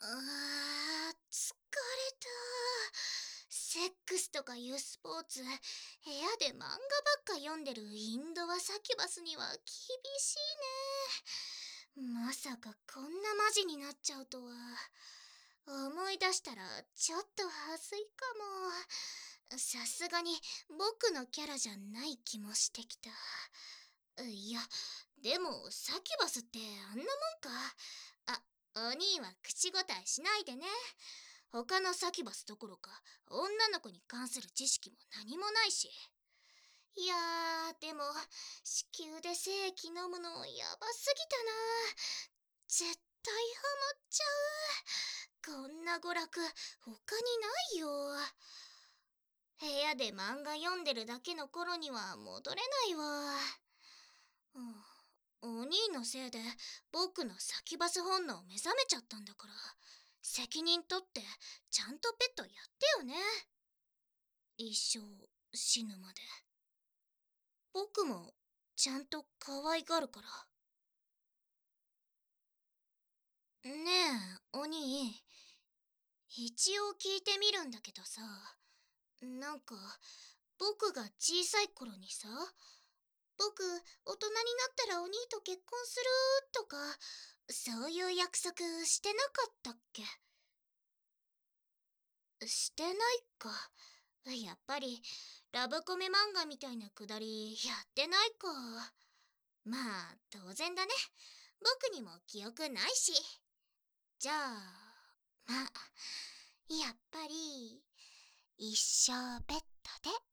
疲れた。セックスとかいうスポーツ、部屋で漫画ばっか読んでるインドアサキュバスには厳しいね。まさかこんなマジになっちゃうとは。思い出したらちょっとはずいかも。さすがに僕のキャラじゃない気もしてきた。いや、でもサキュバスってあんなもんか。あ、お兄は口答えしないでね。他のサキュバスどころか女の子に関する知識も何もないし。いやでも子宮で精液飲むのやばすぎたな。絶対ハマっちゃう。こんな娯楽他にないよ。部屋で漫画読んでるだけの頃には戻れないわ。お兄のせいで僕のサキュバス本能目覚めちゃったんだから、責任取ってちゃんとペットやってよね。一生死ぬまで。僕もちゃんと可愛がるから。ねえ、お兄。一応聞いてみるんだけどさ、なんか、僕が小さい頃にさ、僕、大人になったらお兄と結婚するとか、そういう約束してなかったっけ？してないか。やっぱり、ラブコメ漫画みたいなくだり、やってないか。まあ、当然だね。僕にも記憶ないし。じゃあ、まあ、やっぱり、一生ベッドで。